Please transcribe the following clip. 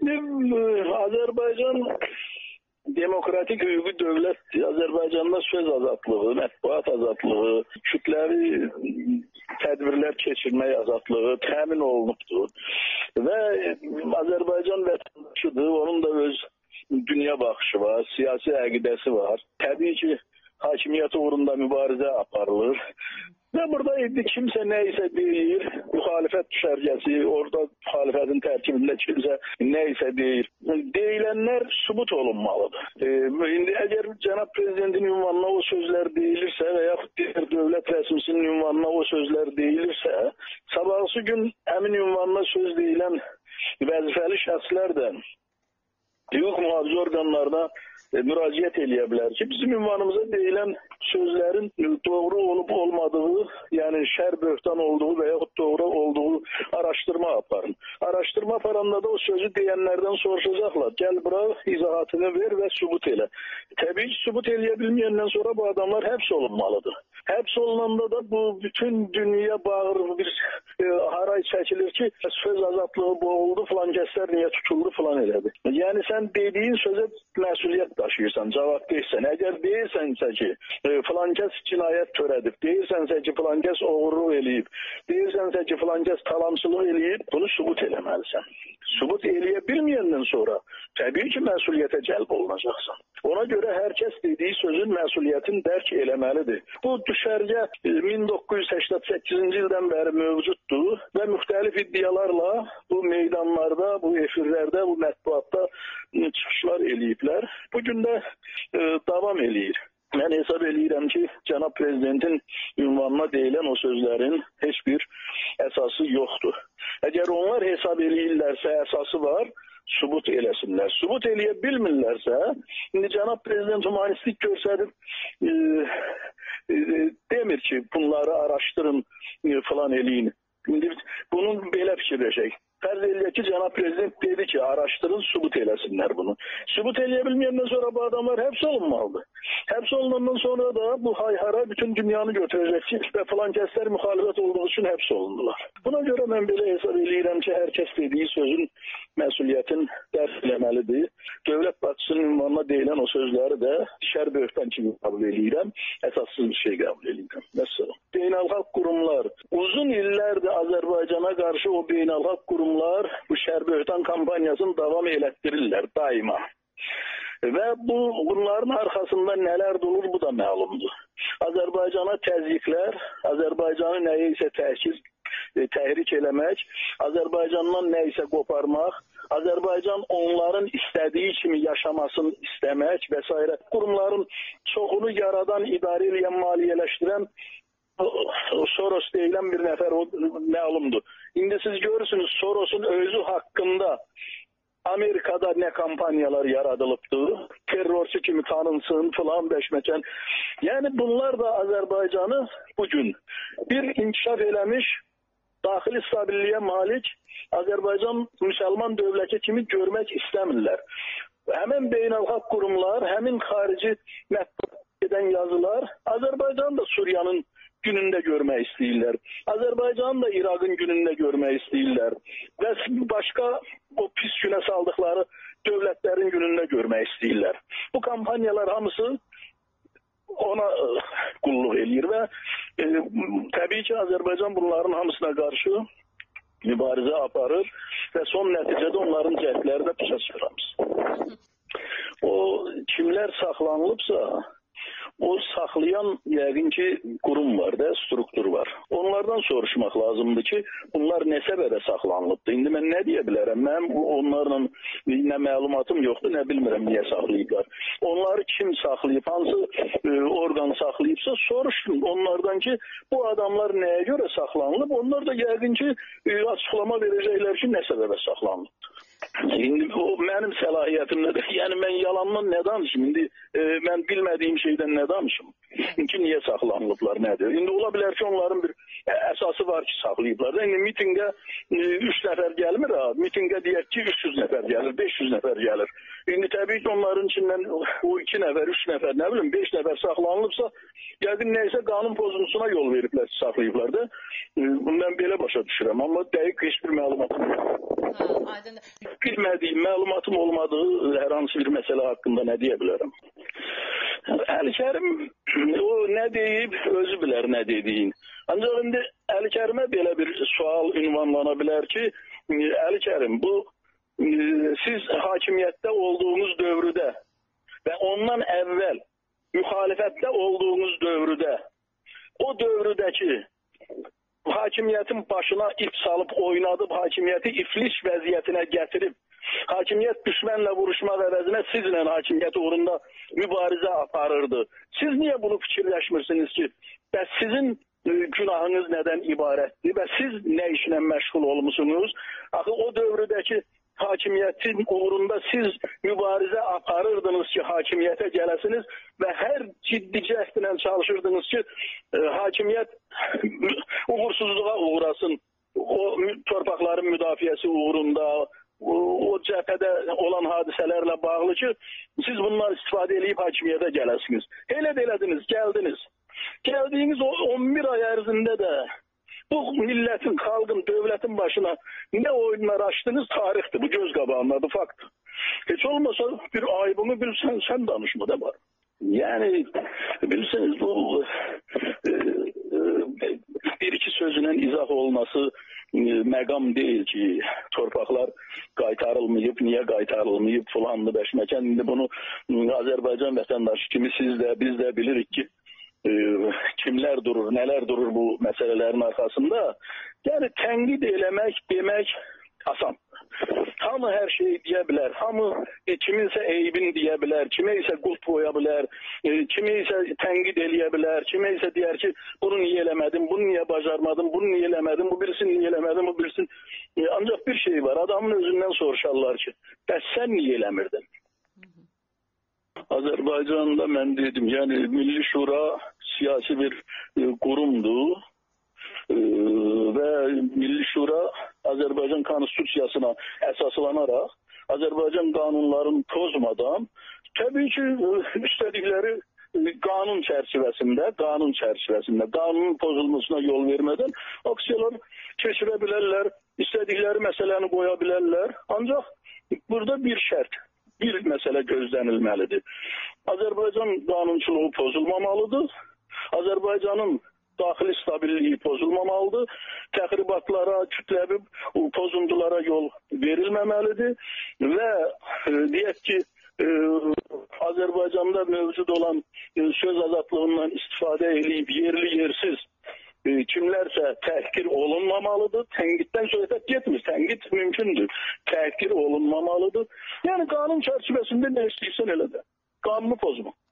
Azərbaycan demokratik hüquqi dövlətdir. Azərbaycanda söz azadlığı, mətbuat azadlığı, kütləvi tədbirlər keçirmək azadlığı təmin olunubdur. Və Azərbaycan vətəndaşıdır, onun da öz dünya baxışı var, siyasi əqidəsi var. Təbii ki, hakimiyyət uğrunda mübarizə aparılır. Və burada kimsə nə isə deyir, müxalifət düşərgəsi, orada müxalifətin tərkibində kimsə nə isə deyir. Deyilənlər sübut olunmalıdır. İndi əgər cənab prezidentin ünvanına o sözlər deyilirsə və yaxud digər dövlət rəsmisinin ünvanına o sözlər deyilirsə, sabahsı gün həmin ünvanına söz deyilən vəzifəli şəxslər də hüquq mühafizə orqanlarına müraciət eləyə bilər ki, bizim ünvanımıza deyilən sözlərin doğru olub olmadığı, yəni şər böhtan olduğu və yaxud doğru olduğu araşdırma aparın. Araşdırma aparanda da o sözü deyənlərdən soruşacaqlar. Gəl bura izahatını ver və sübut elə. Təbii ki, sübut eləyə bilməyəndən sonra bu adamlar həbs olunmalıdır. Həbs olunanda da bu bütün dünya bağır bir haray çəkilir ki, söz azadlığı boğuldu, filan kəslər niyə tutuldu, filan elədi. Yəni sən dediyin sözə məsuliyyət daşıyırsan, cavab deyirsən. Əgər deyirsənsə ki, filan kəs cinayət törədib, deyirsənsə ki, filan kəs oğurluq eləyib, deyirsənsə ki, filan kəs talamçılıq eləyib, bunu sübut eləməlisən. Sübut eləyə bilməyəndən sonra təbii ki, məsuliyyətə cəlb olunacaqsan. Ona görə hər kəs dediyi sözün məsuliyyətini dərk eləməlidir. Bu düşərgə 1988-ci ildən bəri mövcuddur və müxtəlif iddialarla bu meydanlarda, bu efirlərdə, bu mətbuatda çıxışlar eləyiblər. Bugün də davam eləyir. Mən hesab eləyirəm ki, cənab prezidentin ünvanına deyilən o sözlərin heç bir əsası yoxdur. Əgər onlar hesab eləyirlərsə əsası var, sübut eləsinlər. Sübut eləyə bilmirlərsə, indi cənab prezident humanistlik göstərib demir ki, bunları araşdırın, falan eləyin. İndi bunun belə fikirləşək. Fərz eləyək ki, cənab prezident dedi ki, araşdırın, sübut eləsinlər bunu. Sübut eləyə bilməyəndən sonra bu adamlar həbs olunmalıdır. Həbs olunandan sonra da bu hayhara bütün dünyanı götürəcək ki, və filan kəslər müxalifət olduğu üçün həbs olundular. Buna görə mən belə hesab eləyirəm ki, hər kəs dediyi sözün məsuliyyətin dərk eləməlidir. Dövlət başçısının ünvanına deyilən o sözləri də şər böhtan kimi qəbul eləyirəm, əsassız bir şey qəbul eləyirəm. Məsələn, beynəlxalq qurumlar uzun illərdir Azərbaycana qarşı o beynəlxalq qurumlar bu şər böhtan kampaniyasını davam elətdirirlər daima. Və bunların arxasında nələr durur, bu da məlumdur. Azərbaycana təzyiqlər, Azərbaycanı nəyə isə təhrik eləmək, Azərbaycandan nə isə qoparmaq, Azərbaycan onların istədiyi kimi yaşamasını istəmək və s. Qurumların çoxunu yaradan, idarə edən, maliyyələşdirən Soros deyilən bir nəfər o məlumdur. İndi siz görürsünüz Soros'un özü haqqında Amerikada nə kampaniyalar yaradılıbdır, terrorçu kimi tanınsın, filan beşməkən. Yəni bunlar da Azərbaycanı bugün bir inkişaf eləmiş, daxili stabilliyə malik Azərbaycan müsəlman dövləti kimi görmək istəmirlər. Həmin beynəlxalq qurumlar, həmin xarici mətbuat edən yazılar Azərbaycan da Suriyanın günündə görmək istəyirlər. Azərbaycanı da İraqın günündə görmək istəyirlər. Və başqa o pis günə saldıqları dövlətlərin günündə görmək istəyirlər. Bu kampaniyalar hamısı ona qulluq eləyir və təbii ki, Azərbaycan bunların hamısına qarşı mübarizə aparır və son nəticədə onların cəhdləri də pişə çıxırmış. O kimlər saxlanılıbsa, o saxlayan yəqin ki qurum var da, struktur var. Onlardan soruşmaq lazımdır ki, bunlar nə səbəbə saxlanılıbdır. İndi mən nə deyə bilərəm? Mənim onlarla nə məlumatım yoxdur, nə bilmirəm niyə saxlayıblar. Onları kim saxlayıb, hansı orqan saxlayıbsa soruşun onlardan ki, bu adamlar nəyə görə saxlanılıb? Onlar da yəqin ki açıqlama verəcəklər ki, nə səbəbə saxlanılıbdır. İndi o mənim səlahiyyətimdədir. Yəni mən yalandan nə danışım? İndi mən bilmədiyim şeydən nə danışım? Ki niyə saxlanılıblar, nədir? İndi ola bilər ki, onların bir əsası var ki, saxlayıblar. İndi mitingə 3 nəfər gəlmir, mitingə deyək ki, 300 nəfər gəlir, 500 nəfər gəlir. İndi təbii ki, onların içindən o 2 nəfər, 3 nəfər, nə bilim 5 nəfər saxlanılıbsa, yəqin nəysə qanun pozuntusuna yol veriblər, saxlayıblar da. Bundan belə başa düşürəm, amma dəqiq heç bir məlumatım yox. Bilmədiyim, məlumatım olmadığı hər hansı bir məsələ haqqında nə deyə bilərəm? Əli-Kərim o nə deyib, özü bilər nə dediyin. Ancaq indi Əli-Kərimə belə bir sual ünvanlana bilər ki, Əli-Kərim, bu siz hakimiyyətdə olduğunuz dövrdə və ondan əvvəl müxalifətdə olduğunuz dövrdə, o dövrədəki hakimiyyətin başına ip salıb oynadıb, hakimiyyəti iflis vəziyyətinə gətirib, hakimiyyət düşmənlə vuruşmaq əvəzinə sizlə hakimiyyət uğrunda mübarizə aparırdı. Siz niyə bunu fikirləşmirsiniz ki, bəs sizin günahınız nədən ibarətdir və siz nə işlə məşğul olmuşsunuz? Axı o dövrədəki hakimiyyətin uğrunda siz mübarizə aparırdınız ki, hakimiyyətə gələsiniz və hər ciddi cəhdlə çalışırdınız ki, hakimiyyət uğursuzluğa uğrasın. O torpaqların müdafiəsi uğrunda, o cəbhədə olan hadisələrlə bağlı ki, siz bundan istifadə edib hakimiyyətə gələsiniz. Elə də elədiniz, gəldiniz. Gəldiyiniz o 11 ay ərzində də bu millətin, xalqın, dövlətin başına nə oyunlar açdınız tarixdir, bu göz qabağındadır, fakt. Heç olmasa bir ayıbını bilsən, sən danışma da var. Yəni, bilirsiniz, bu bir-iki sözünün izah olması məqam deyil ki, torpaqlar qaytarılmayıb, niyə qaytarılmayıb filanlı bəşməkən. İndi bunu Azərbaycan vətəndaşı kimi siz də, biz də bilirik ki, kimlər durur, nələr durur bu məsələlərin arxasında. Yəni, tənqid eləmək, demək asan. Hamı hər şeyi deyə bilər, hamı kiminsə eybini deyə bilər, kimə isə qult qoya bilər, kimə isə tənqid eləyə bilər, kimə isə deyər ki, bunu niyə eləmədim, bunu niyə bacarmadım, bunu niyə eləmədim, bu birisini niyə eləmədim, bu birisini. Ancaq bir şey var, adamın özündən soruşarlar ki, bəs sən niyə eləmirdin? Azərbaycanda mən dedim, yəni Milli Şura siyasi bir qurumdur və Milli Şura Azərbaycan Konstitusiyasına əsaslanaraq Azərbaycan qanunlarını pozmadan təbii ki, istədikləri qanun çərçivəsində, qanunun pozulmasına yol vermədən aksiyalar keçirə bilərlər, istədikləri məsələni qoya bilərlər. Ancaq burada bir şərt, bir məsələ gözlənilməlidir. Azərbaycan qanunçuluğu pozulmamalıdır. Azərbaycanın daxili stabilliyi pozulmamalıdır. Təxribatlara, kütləvi pozuntulara yol verilməməlidir. Və deyək ki, Azərbaycanda mövcud olan söz azadlığından istifadə edib yerli yersiz kimlərsə təhqir olunmamalıdır. Tənqiddən söhbət getmir. Tənqid mümkündür. Təhqir olunmamalıdır. Yəni qanun çərçivəsində nə istəyirsən elə də. Qanunu pozma.